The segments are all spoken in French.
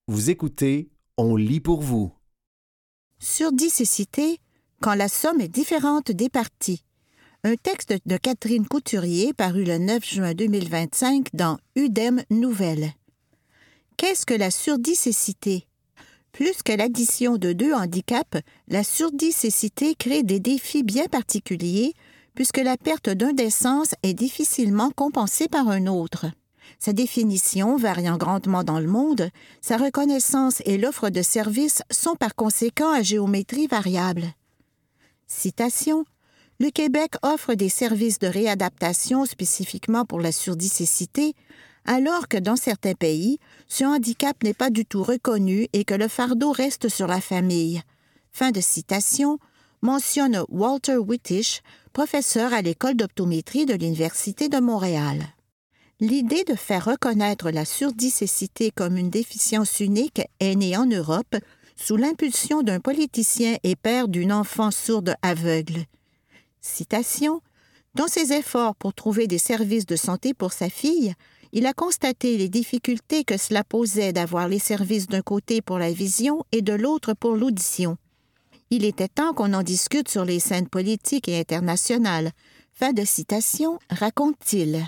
Vous écoutez, on lit pour vous. Surdicécité, quand la somme est différente des parties. Un texte de Catherine Couturier paru le 9 juin 2025 dans UDEM Nouvelles. Qu'est-ce que la surdicécité? Plus que l'addition de deux handicaps, la surdicécité crée des défis bien particuliers puisque la perte d'un des sens est difficilement compensée par un autre. Sa définition variant grandement dans le monde, sa reconnaissance et l'offre de services sont par conséquent à géométrie variable. Citation: le Québec offre des services de réadaptation spécifiquement pour la surdicécité, alors que dans certains pays, ce handicap n'est pas du tout reconnu et que le fardeau reste sur la famille. Fin de citation, mentionne Walter Whitish, professeur à l'École d'optométrie de l'Université de Montréal. L'idée de faire reconnaître la surdicécité comme une déficience unique est née en Europe sous l'impulsion d'un politicien et père d'une enfant sourde aveugle. Citation: dans ses efforts pour trouver des services de santé pour sa fille, il a constaté les difficultés que cela posait d'avoir les services d'un côté pour la vision et de l'autre pour l'audition. Il était temps qu'on en discute sur les scènes politiques et internationales. Fin de citation, raconte-t-il.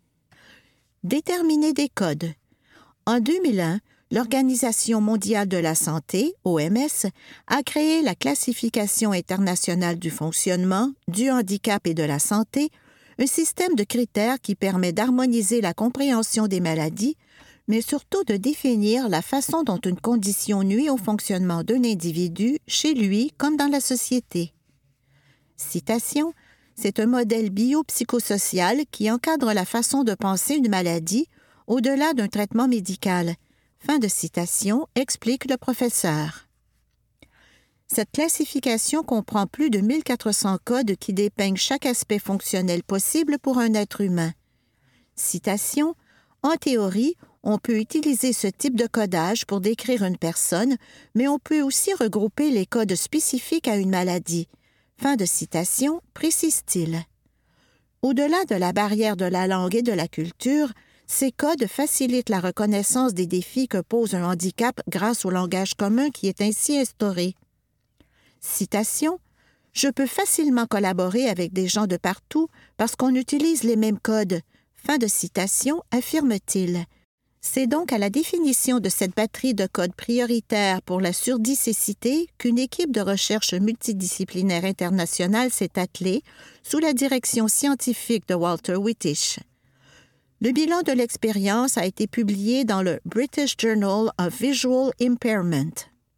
Déterminer des codes. En 2001, l'Organisation mondiale de la santé, OMS, a créé la Classification internationale du fonctionnement, du handicap et de la santé, un système de critères qui permet d'harmoniser la compréhension des maladies, mais surtout de définir la façon dont une condition nuit au fonctionnement d'un individu, chez lui comme dans la société. Citation: c'est un modèle biopsychosocial qui encadre la façon de penser une maladie au-delà d'un traitement médical. Fin de citation, explique le professeur. Cette classification comprend plus de 1400 codes qui dépeignent chaque aspect fonctionnel possible pour un être humain. Citation: en théorie, on peut utiliser ce type de codage pour décrire une personne, mais on peut aussi regrouper les codes spécifiques à une maladie. Fin de citation, précise-t-il. Au-delà de la barrière de la langue et de la culture, ces codes facilitent la reconnaissance des défis que pose un handicap grâce au langage commun qui est ainsi instauré. Citation: je peux facilement collaborer avec des gens de partout parce qu'on utilise les mêmes codes. Fin de citation, affirme-t-il. C'est donc à la définition de cette batterie de codes prioritaires pour la surdicécité qu'une équipe de recherche multidisciplinaire internationale s'est attelée sous la direction scientifique de Walter Whitish. Le bilan de l'expérience a été publié dans le British Journal of Visual Impairment.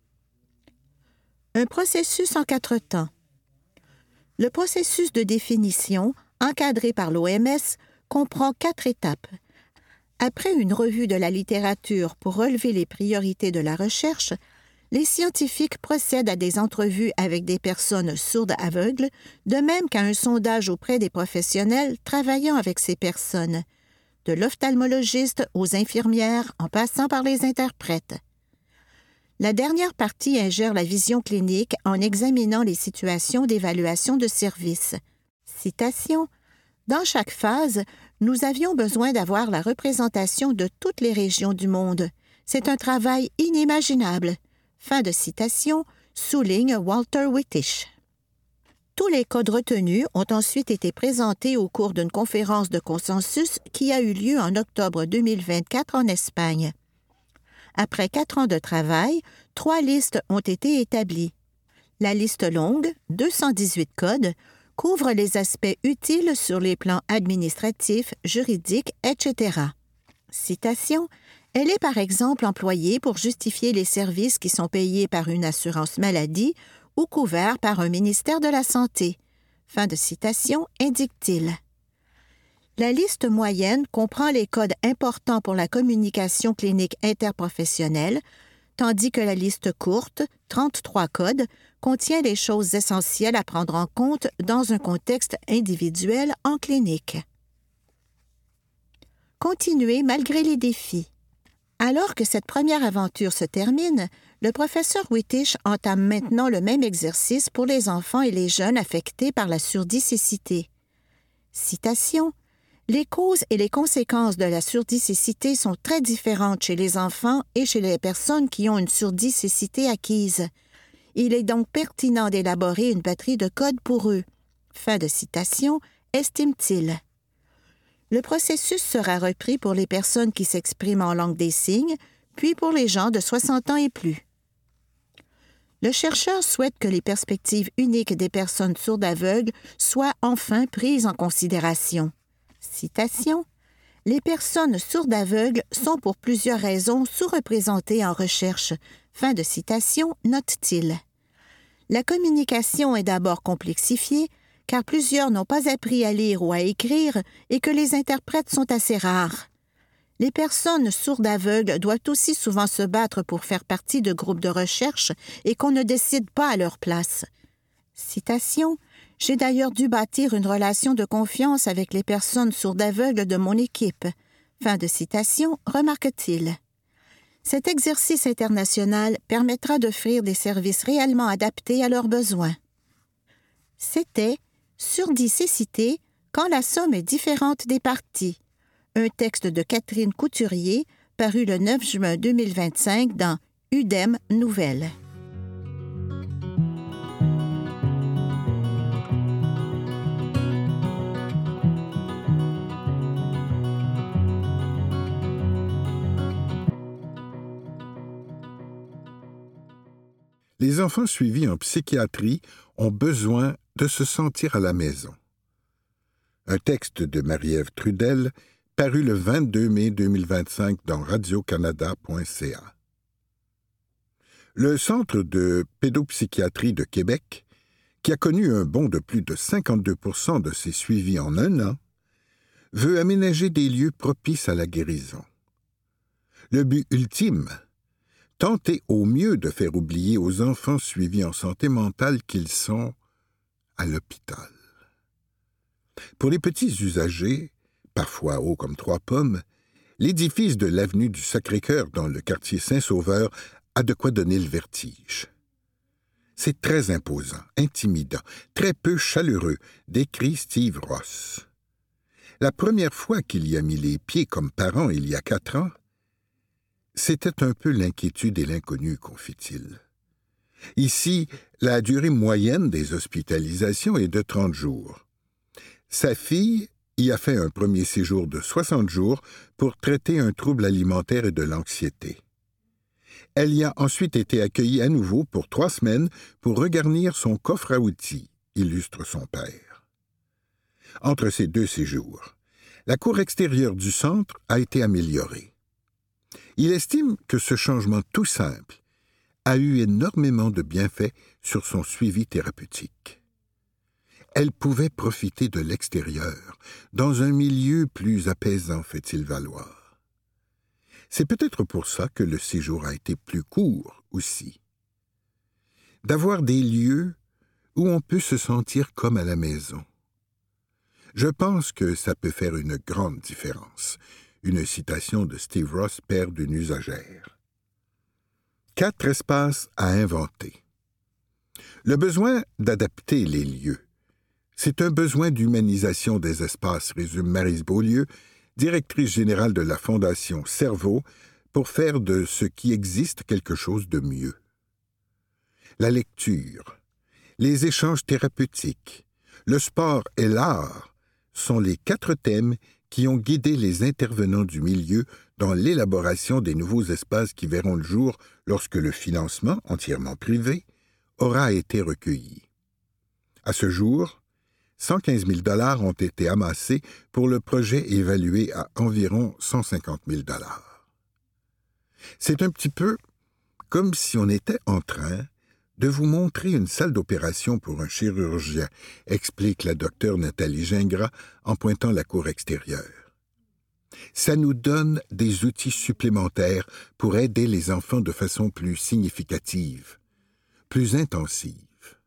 Un processus en 4 temps. Le processus de définition, encadré par l'OMS, comprend 4 étapes. Après une revue de la littérature pour relever les priorités de la recherche, les scientifiques procèdent à des entrevues avec des personnes sourdes aveugles, de même qu'à un sondage auprès des professionnels travaillant avec ces personnes, de l'ophtalmologiste aux infirmières en passant par les interprètes. La dernière partie ingère la vision clinique en examinant les situations d'évaluation de service. Citation: dans chaque phase, nous avions besoin d'avoir la représentation de toutes les régions du monde. C'est un travail inimaginable. Fin de citation, souligne Walter Whitish. Tous les codes retenus ont ensuite été présentés au cours d'une conférence de consensus qui a eu lieu en octobre 2024 en Espagne. Après 4 ans de travail, 3 listes ont été établies. La liste longue, 218 codes, couvre les aspects utiles sur les plans administratifs, juridiques, etc. Citation: elle est par exemple employée pour justifier les services qui sont payés par une assurance maladie ou couverts par un ministère de la Santé. Fin de citation, indique-t-il. La liste moyenne comprend les codes importants pour la communication clinique interprofessionnelle, tandis que la liste courte, 33 codes, contient les choses essentielles à prendre en compte dans un contexte individuel en clinique. Continuer malgré les défis. Alors que cette première aventure se termine, le professeur Whitish entame maintenant le même exercice pour les enfants et les jeunes affectés par la surdicécité. Citation: Les causes et les conséquences de la surdicécité sont très différentes chez les enfants et chez les personnes qui ont une surdicécité acquise. Il est donc pertinent d'élaborer une batterie de codes pour eux. Fin de citation, estime-t-il. Le processus sera repris pour les personnes qui s'expriment en langue des signes, puis pour les gens de 60 ans et plus. Le chercheur souhaite que les perspectives uniques des personnes sourdes aveugles soient enfin prises en considération. Citation. « Les personnes sourdes aveugles sont pour plusieurs raisons sous-représentées en recherche. » Fin de citation, note-t-il. La communication est d'abord complexifiée, car plusieurs n'ont pas appris à lire ou à écrire et que les interprètes sont assez rares. Les personnes sourdes aveugles doivent aussi souvent se battre pour faire partie de groupes de recherche et qu'on ne décide pas à leur place. Citation. « J'ai d'ailleurs dû bâtir une relation de confiance avec les personnes sourdes aveugles de mon équipe. » Fin de citation, remarque-t-il. Cet exercice international permettra d'offrir des services réellement adaptés à leurs besoins. C'était « Surdicécité, quand la somme est différente des parties », un texte de Catherine Couturier, paru le 9 juin 2025 dans UDEM Nouvelles. Les enfants suivis en psychiatrie ont besoin de se sentir à la maison. Un texte de Marie-Ève Trudel, paru le 22 mai 2025 dans radiocanada.ca. Le Centre de pédopsychiatrie de Québec, qui a connu un bond de plus de 52% de ses suivis en un an, veut aménager des lieux propices à la guérison. Le but ultime, tenter au mieux de faire oublier aux enfants suivis en santé mentale qu'ils sont à l'hôpital. Pour les petits usagers, parfois hauts comme 3 pommes, l'édifice de l'avenue du Sacré-Cœur dans le quartier Saint-Sauveur a de quoi donner le vertige. C'est très imposant, intimidant, très peu chaleureux, décrit Steve Ross. La première fois qu'il y a mis les pieds comme parent il y a 4 ans, c'était un peu l'inquiétude et l'inconnu, confie-t-il. Ici, la durée moyenne des hospitalisations est de 30 jours. Sa fille y a fait un premier séjour de 60 jours pour traiter un trouble alimentaire et de l'anxiété. Elle y a ensuite été accueillie à nouveau pour 3 semaines pour regarnir son coffre à outils, illustre son père. Entre ces 2 séjours, la cour extérieure du centre a été améliorée. Il estime que ce changement tout simple a eu énormément de bienfaits sur son suivi thérapeutique. Elle pouvait profiter de l'extérieur, dans un milieu plus apaisant, fait-il valoir. C'est peut-être pour ça que le séjour a été plus court aussi. D'avoir des lieux où on peut se sentir comme à la maison. Je pense que ça peut faire une grande différence. Une citation de Steve Ross, père d'une usagère. 4 espaces à inventer. Le besoin d'adapter les lieux. C'est un besoin d'humanisation des espaces, résume Maryse Beaulieu, directrice générale de la Fondation Cerveau, pour faire de ce qui existe quelque chose de mieux. La lecture, les échanges thérapeutiques, le sport et l'art sont les 4 thèmes qui ont guidé les intervenants du milieu dans l'élaboration des nouveaux espaces qui verront le jour lorsque le financement, entièrement privé, aura été recueilli. À ce jour, 115 000 $ ont été amassés pour le projet évalué à environ 150 000 $. C'est un petit peu comme si on était en train de vous montrer une salle d'opération pour un chirurgien, explique la docteure Nathalie Gingras en pointant la cour extérieure. Ça nous donne des outils supplémentaires pour aider les enfants de façon plus significative, plus intensive.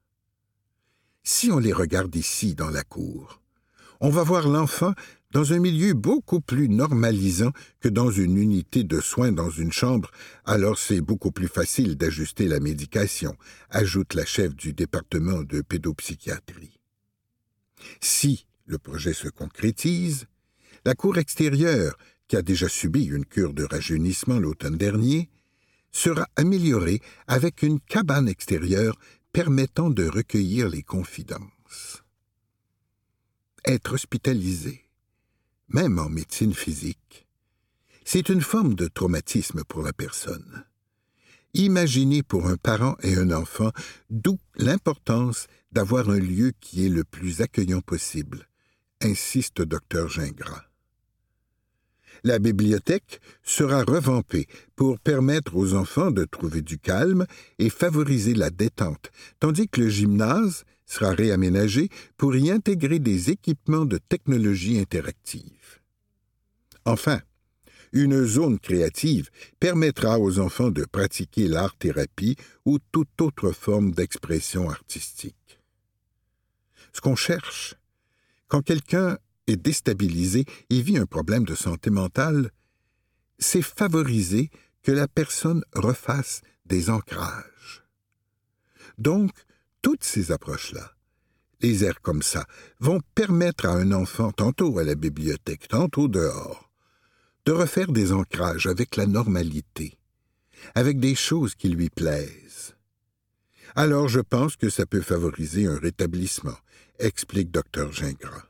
Si on les regarde ici dans la cour, on va voir l'enfant dans un milieu beaucoup plus normalisant que dans une unité de soins dans une chambre, alors c'est beaucoup plus facile d'ajuster la médication, ajoute la chef du département de pédopsychiatrie. Si le projet se concrétise, La cour extérieure, qui a déjà subi une cure de rajeunissement l'automne dernier, sera améliorée avec une cabane extérieure permettant de recueillir les confidences. Être hospitalisé, même en médecine physique, c'est une forme de traumatisme pour la personne. Imaginez pour un parent et un enfant, d'où l'importance d'avoir un lieu qui est le plus accueillant possible, insiste Dr Gingras. La bibliothèque sera revampée pour permettre aux enfants de trouver du calme et favoriser la détente, tandis que le gymnase sera réaménagé pour y intégrer des équipements de technologie interactive. Enfin, une zone créative permettra aux enfants de pratiquer l'art-thérapie ou toute autre forme d'expression artistique. Ce qu'on cherche, quand quelqu'un est déstabilisé et vit un problème de santé mentale, c'est favoriser que la personne refasse des ancrages. Donc, toutes ces approches-là, les airs comme ça, vont permettre à un enfant, tantôt à la bibliothèque, tantôt dehors, de refaire des ancrages avec la normalité, avec des choses qui lui plaisent. Alors je pense que ça peut favoriser un rétablissement, explique Dr Gingras.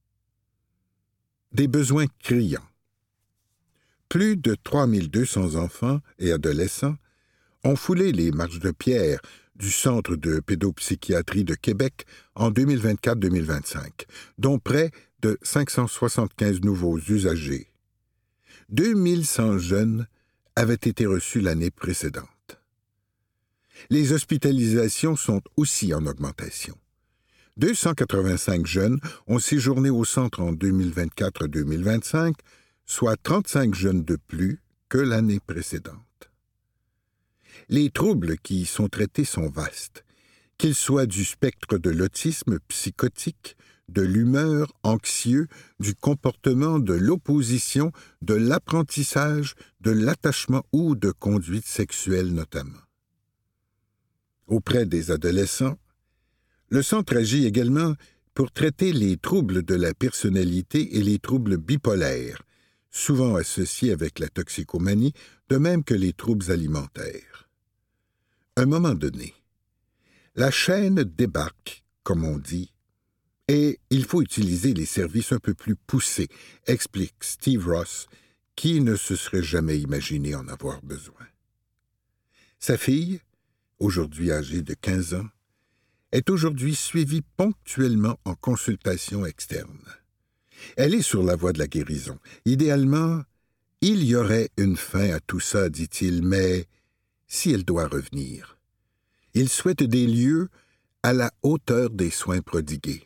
Des besoins criants. Plus de 3200 enfants et adolescents ont foulé les marches de pierre du Centre de pédopsychiatrie de Québec en 2024-2025, dont près de 575 nouveaux usagers. 2100 jeunes avaient été reçus l'année précédente. Les hospitalisations sont aussi en augmentation. 285 jeunes ont séjourné au centre en 2024-2025, soit 35 jeunes de plus que l'année précédente. Les troubles qui y sont traités sont vastes, qu'ils soient du spectre de l'autisme psychotique, de l'humeur, anxieux, du comportement, de l'opposition, de l'apprentissage, de l'attachement ou de conduite sexuelle notamment. Auprès des adolescents, le centre agit également pour traiter les troubles de la personnalité et les troubles bipolaires, souvent associés avec la toxicomanie, de même que les troubles alimentaires. À un moment donné, la chaîne débarque, comme on dit, et il faut utiliser les services un peu plus poussés, explique Steve Ross, qui ne se serait jamais imaginé en avoir besoin. Sa fille, aujourd'hui âgée de 15 ans, est aujourd'hui suivie ponctuellement en consultation externe. Elle est sur la voie de la guérison. Idéalement, il y aurait une fin à tout ça, dit-il, mais si elle doit revenir, il souhaite des lieux à la hauteur des soins prodigués.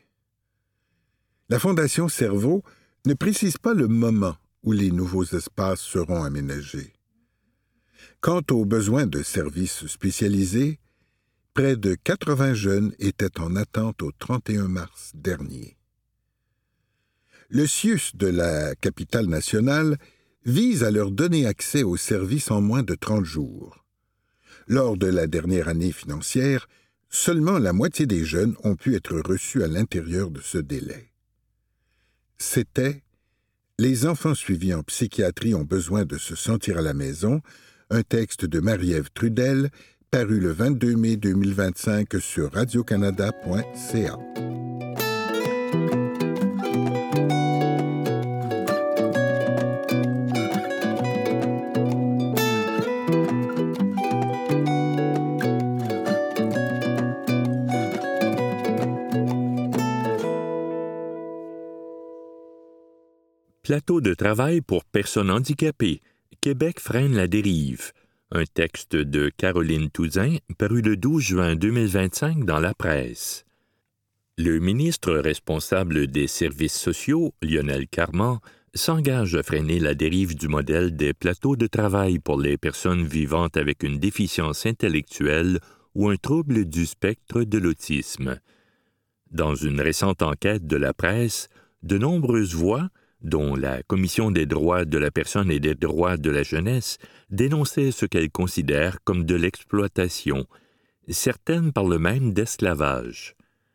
La Fondation Cerveau ne précise pas le moment où les nouveaux espaces seront aménagés. Quant aux besoins de services spécialisés, près de 80 jeunes étaient en attente au 31 mars dernier. Le CIUS de la capitale nationale vise à leur donner accès aux services en moins de 30 jours. Lors de la dernière année financière, seulement la moitié des jeunes ont pu être reçus à l'intérieur de ce délai. C'était « Les enfants suivis en psychiatrie ont besoin de se sentir à la maison », un texte de Marie-Ève Trudel, paru le 22 mai 2025 sur radiocanada.ca. Plateau de travail pour personnes handicapées. Québec freine la dérive. Un texte de Caroline Touzin, paru le 12 juin 2025 dans la presse. Le ministre responsable des services sociaux, Lionel Carman, s'engage à freiner la dérive du modèle des plateaux de travail pour les personnes vivant avec une déficience intellectuelle ou un trouble du spectre de l'autisme. Dans une récente enquête de la presse, de nombreuses voix, dont la Commission des droits de la personne et des droits de la jeunesse, dénonçaient ce qu'elles considèrent comme de l'exploitation. Certaines parlent même d'esclavage.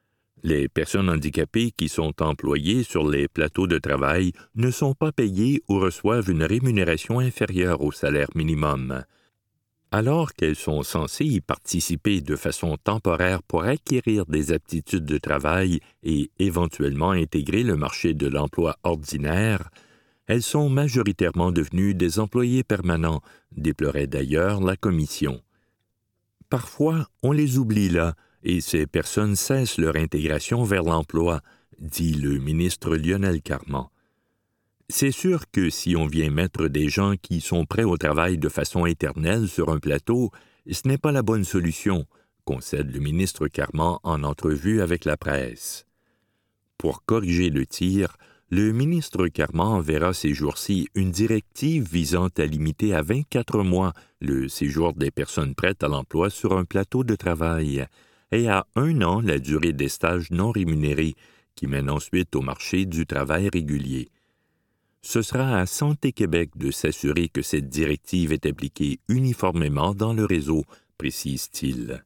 Les personnes handicapées qui sont employées sur les plateaux de travail ne sont pas payées ou reçoivent une rémunération inférieure au salaire minimum. Alors qu'elles sont censées y participer de façon temporaire pour acquérir des aptitudes de travail et éventuellement intégrer le marché de l'emploi ordinaire, elles sont majoritairement devenues des employés permanents, déplorait d'ailleurs la Commission. Parfois, on les oublie là, et ces personnes cessent leur intégration vers l'emploi, dit le ministre Lionel Carman. C'est sûr que si on vient mettre des gens qui sont prêts au travail de façon éternelle sur un plateau, ce n'est pas la bonne solution, concède le ministre Carman en entrevue avec la presse. Pour corriger le tir, le ministre Carman enverra ces jours-ci une directive visant à limiter à 24 mois le séjour des personnes prêtes à l'emploi sur un plateau de travail et à 1 an la durée des stages non rémunérés qui mènent ensuite au marché du travail régulier. Ce sera à Santé Québec de s'assurer que cette directive est appliquée uniformément dans le réseau, précise-t-il.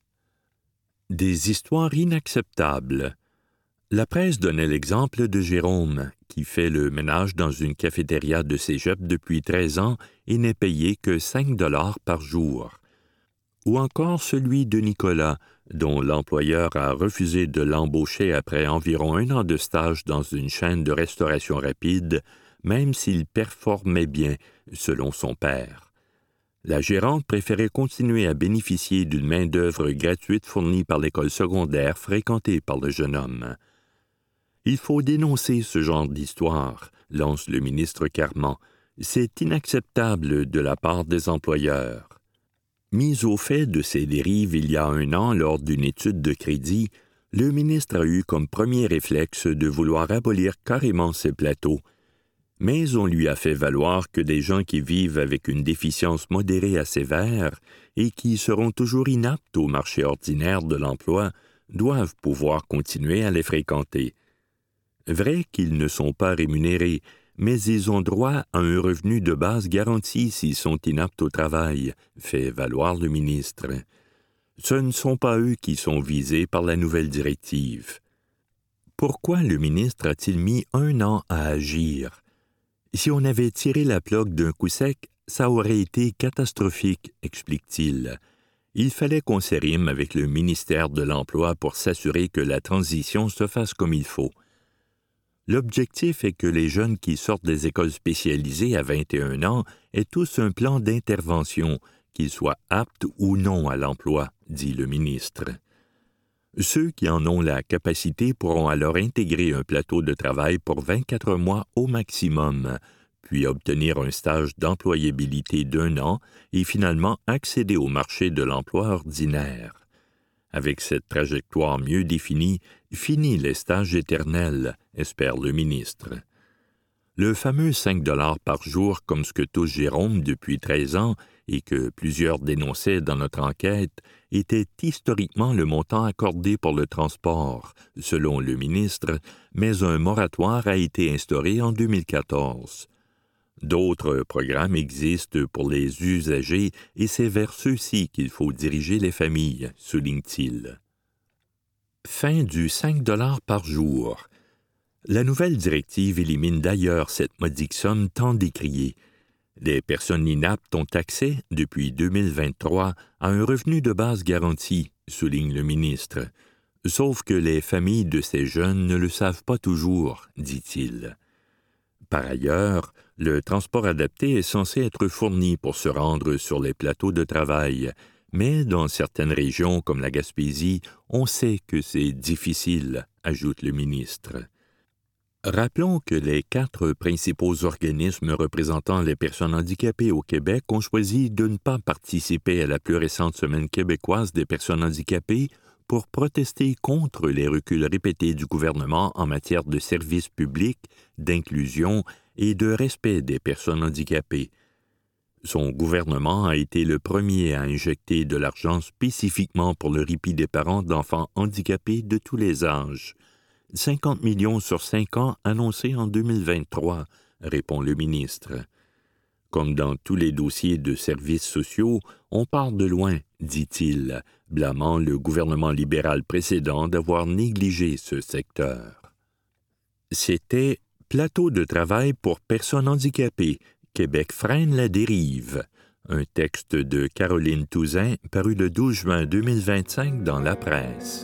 Des histoires inacceptables. La presse donnait l'exemple de Jérôme, qui fait le ménage dans une cafétéria de cégep depuis 13 ans et n'est payé que 5 $ par jour. Ou encore celui de Nicolas, dont l'employeur a refusé de l'embaucher après environ 1 an de stage dans une chaîne de restauration rapide, même s'il performait bien, selon son père. La gérante préférait continuer à bénéficier d'une main-d'œuvre gratuite fournie par l'école secondaire fréquentée par le jeune homme. Il faut dénoncer ce genre d'histoire, lance le ministre Carman. C'est inacceptable de la part des employeurs. Mis au fait de ces dérives il y a 1 an lors d'une étude de crédit, le ministre a eu comme premier réflexe de vouloir abolir carrément ces plateaux. Mais on lui a fait valoir que des gens qui vivent avec une déficience modérée à sévère et qui seront toujours inaptes au marché ordinaire de l'emploi doivent pouvoir continuer à les fréquenter. Vrai qu'ils ne sont pas rémunérés, mais ils ont droit à un revenu de base garanti s'ils sont inaptes au travail, fait valoir le ministre. Ce ne sont pas eux qui sont visés par la nouvelle directive. Pourquoi le ministre a-t-il mis 1 an à agir? Si on avait tiré la plug d'un coup sec, ça aurait été catastrophique, explique-t-il. Il fallait qu'on s'érime avec le ministère de l'Emploi pour s'assurer que la transition se fasse comme il faut. L'objectif est que les jeunes qui sortent des écoles spécialisées à 21 ans aient tous un plan d'intervention, qu'ils soient aptes ou non à l'emploi, dit le ministre. Ceux qui en ont la capacité pourront alors intégrer un plateau de travail pour 24 mois au maximum, puis obtenir un stage d'employabilité d'1 an et finalement accéder au marché de l'emploi ordinaire. Avec cette trajectoire mieux définie, fini les stages éternels, espère le ministre. Le fameux 5 $ par jour comme ce que touche Jérôme depuis 13 ans et que plusieurs dénonçaient dans notre enquête était historiquement le montant accordé pour le transport, selon le ministre, mais un moratoire a été instauré en 2014. D'autres programmes existent pour les usagers et c'est vers ceux-ci qu'il faut diriger les familles, souligne-t-il. Fin du 5 $ par jour. La nouvelle directive élimine d'ailleurs cette modique somme tant décriée. Les personnes inaptes ont accès, depuis 2023, à un revenu de base garanti, souligne le ministre. Sauf que les familles de ces jeunes ne le savent pas toujours, dit-il. Par ailleurs, le transport adapté est censé être fourni pour se rendre sur les plateaux de travail, mais dans certaines régions comme la Gaspésie, on sait que c'est difficile, ajoute le ministre. Rappelons que les 4 principaux organismes représentant les personnes handicapées au Québec ont choisi de ne pas participer à la plus récente Semaine québécoise des personnes handicapées pour protester contre les reculs répétés du gouvernement en matière de services publics, d'inclusion et de respect des personnes handicapées. Son gouvernement a été le premier à injecter de l'argent spécifiquement pour le répit des parents d'enfants handicapés de tous les âges. 50 millions sur 5 ans annoncés en 2023, répond le ministre. Comme dans tous les dossiers de services sociaux, on part de loin, dit-il, blâmant le gouvernement libéral précédent d'avoir négligé ce secteur. C'était « Plateau de travail pour personnes handicapées. Québec freine la dérive », un texte de Caroline Touzin paru le 12 juin 2025 dans la presse.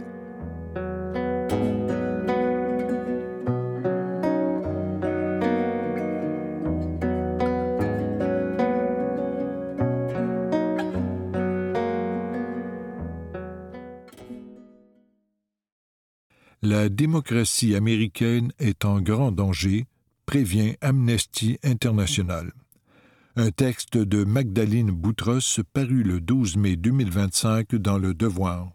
La démocratie américaine est en grand danger, prévient Amnesty International. Un texte de Magdalene Boutros paru le 12 mai 2025 dans Le Devoir.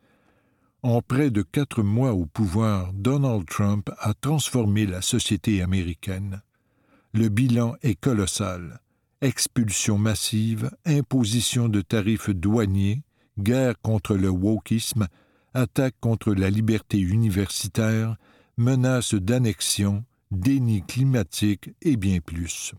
En près de 4 mois au pouvoir, Donald Trump a transformé la société américaine. Le bilan est colossal. Expulsion massive, imposition de tarifs douaniers, guerre contre le wokisme, attaque contre la liberté universitaire, menaces d'annexion, déni climatique et bien plus.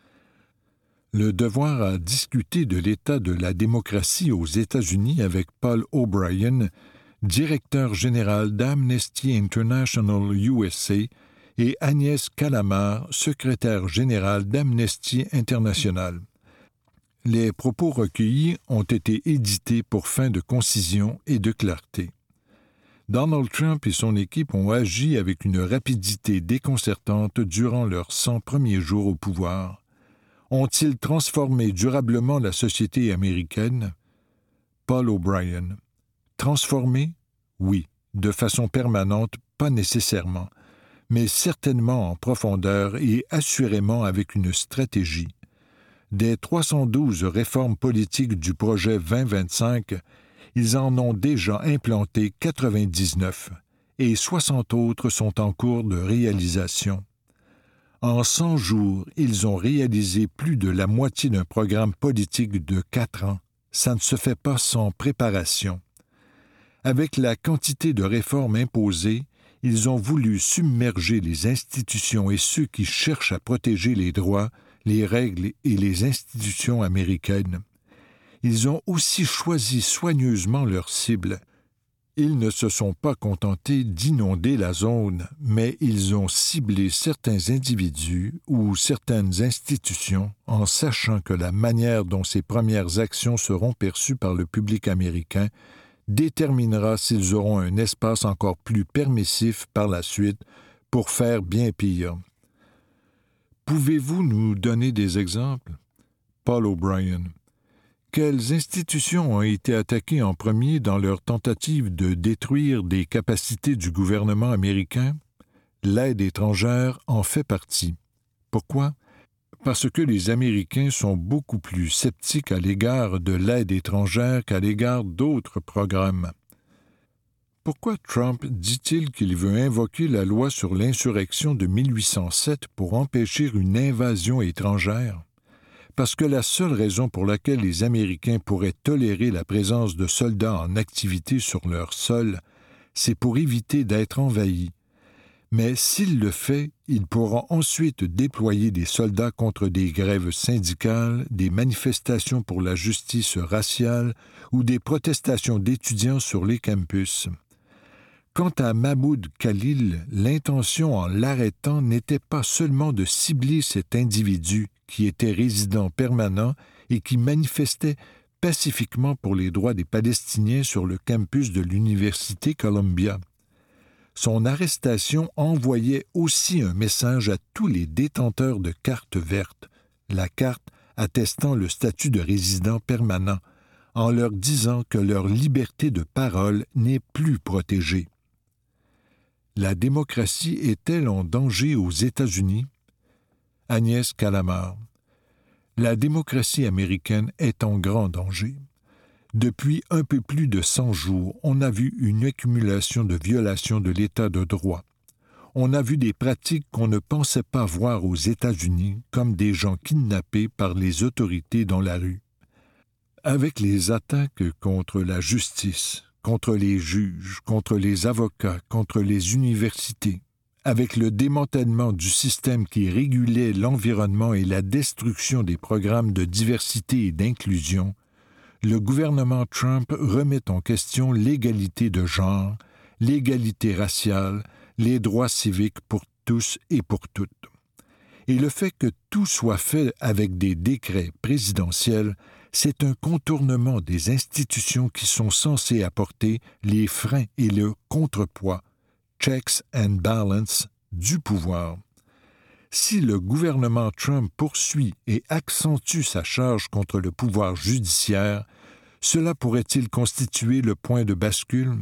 Le Devoir a discuté de l'état de la démocratie aux États-Unis avec Paul O'Brien, directeur général d'Amnesty International USA, et Agnès Callamard, secrétaire générale d'Amnesty International. Les propos recueillis ont été édités pour fin de concision et de clarté. Donald Trump et son équipe ont agi avec une rapidité déconcertante durant leurs 100 premiers jours au pouvoir. Ont-ils transformé durablement la société américaine? Paul O'Brien. Transformé? Oui. De façon permanente, pas nécessairement, mais certainement en profondeur et assurément avec une stratégie. Des 312 réformes politiques du projet 2025, ils en ont déjà implanté 99 et 60 autres sont en cours de réalisation. En 100 jours, ils ont réalisé plus de la moitié d'un programme politique de 4 ans. Ça ne se fait pas sans préparation. Avec la quantité de réformes imposées, ils ont voulu submerger les institutions et ceux qui cherchent à protéger les droits, les règles et les institutions américaines. Ils ont aussi choisi soigneusement leurs cibles. Ils ne se sont pas contentés d'inonder la zone, mais ils ont ciblé certains individus ou certaines institutions en sachant que la manière dont ces premières actions seront perçues par le public américain déterminera s'ils auront un espace encore plus permissif par la suite pour faire bien pire. Pouvez-vous nous donner des exemples? Paul O'Brien. Quelles institutions ont été attaquées en premier dans leur tentative de détruire des capacités du gouvernement américain? L'aide étrangère en fait partie. Pourquoi? Parce que les Américains sont beaucoup plus sceptiques à l'égard de l'aide étrangère qu'à l'égard d'autres programmes. Pourquoi Trump dit-il qu'il veut invoquer la loi sur l'insurrection de 1807 pour empêcher une invasion étrangère? Parce que la seule raison pour laquelle les Américains pourraient tolérer la présence de soldats en activité sur leur sol, c'est pour éviter d'être envahis. Mais s'il le fait, il pourra ensuite déployer des soldats contre des grèves syndicales, des manifestations pour la justice raciale ou des protestations d'étudiants sur les campus. Quant à Mahmoud Khalil, l'intention en l'arrêtant n'était pas seulement de cibler cet individu qui était résident permanent et qui manifestait pacifiquement pour les droits des Palestiniens sur le campus de l'Université Columbia. Son arrestation envoyait aussi un message à tous les détenteurs de cartes vertes, la carte attestant le statut de résident permanent, en leur disant que leur liberté de parole n'est plus protégée. La démocratie est-elle en danger aux États-Unis? Agnès Callamard. La démocratie américaine est en grand danger. Depuis un peu plus de 100 jours, on a vu une accumulation de violations de l'État de droit. On a vu des pratiques qu'on ne pensait pas voir aux États-Unis, comme des gens kidnappés par les autorités dans la rue. Avec les attaques contre la justice, contre les juges, contre les avocats, contre les universités, avec le démantèlement du système qui régulait l'environnement et la destruction des programmes de diversité et d'inclusion, le gouvernement Trump remet en question l'égalité de genre, l'égalité raciale, les droits civiques pour tous et pour toutes. Et le fait que tout soit fait avec des décrets présidentiels, c'est un contournement des institutions qui sont censées apporter les freins et le contrepoids, checks and balances, du pouvoir. Si le gouvernement Trump poursuit et accentue sa charge contre le pouvoir judiciaire, cela pourrait-il constituer le point de bascule?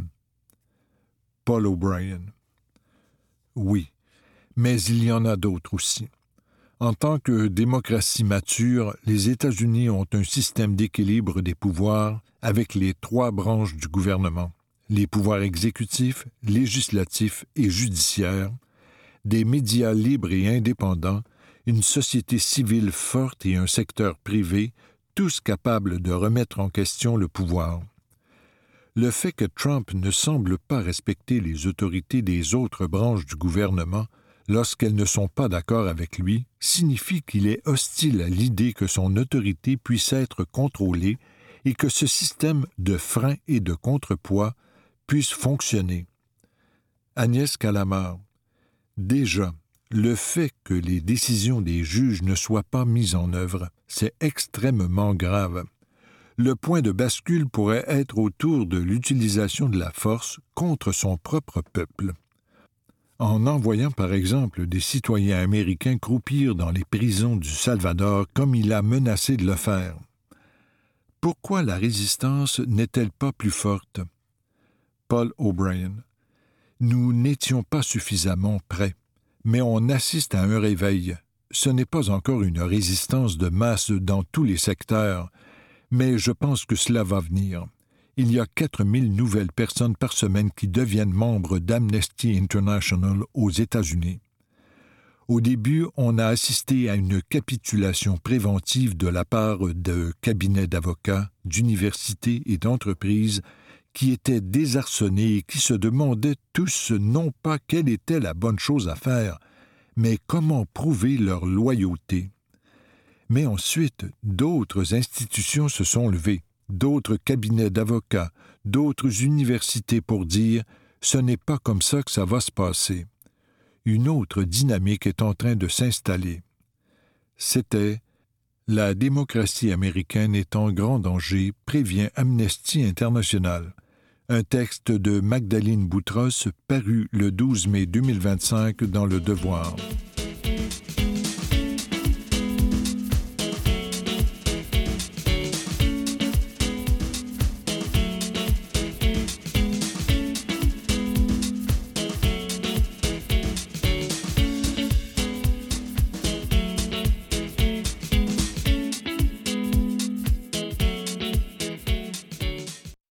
Paul O'Brien. Oui, mais il y en a d'autres aussi. En tant que démocratie mature, les États-Unis ont un système d'équilibre des pouvoirs avec les 3 branches du gouvernement, les pouvoirs exécutifs, législatifs et judiciaires, des médias libres et indépendants, une société civile forte et un secteur privé, tous capables de remettre en question le pouvoir. Le fait que Trump ne semble pas respecter les autorités des autres branches du gouvernement lorsqu'elles ne sont pas d'accord avec lui signifie qu'il est hostile à l'idée que son autorité puisse être contrôlée et que ce système de freins et de contrepoids puisse fonctionner. Agnès Callamard. Déjà, le fait que les décisions des juges ne soient pas mises en œuvre, c'est extrêmement grave. Le point de bascule pourrait être autour de l'utilisation de la force contre son propre peuple. En envoyant par exemple des citoyens américains croupir dans les prisons du Salvador comme il a menacé de le faire. Pourquoi la résistance n'est-elle pas plus forte? Paul O'Brien. Nous n'étions pas suffisamment prêts, mais on assiste à un réveil. Ce n'est pas encore une résistance de masse dans tous les secteurs, mais je pense que cela va venir. Il y a 4000 nouvelles personnes par semaine qui deviennent membres d'Amnesty International aux États-Unis. Au début, on a assisté à une capitulation préventive de la part de cabinets d'avocats, d'universités et d'entreprises qui étaient désarçonnés et qui se demandaient tous non pas quelle était la bonne chose à faire, mais comment prouver leur loyauté. Mais ensuite, d'autres institutions se sont levées, d'autres cabinets d'avocats, d'autres universités pour dire « ce n'est pas comme ça que ça va se passer ». Une autre dynamique est en train de s'installer. C'était « La démocratie américaine est en grand danger, prévient Amnesty International ». Un texte de Magdalene Boutros paru le 12 mai 2025 dans Le Devoir.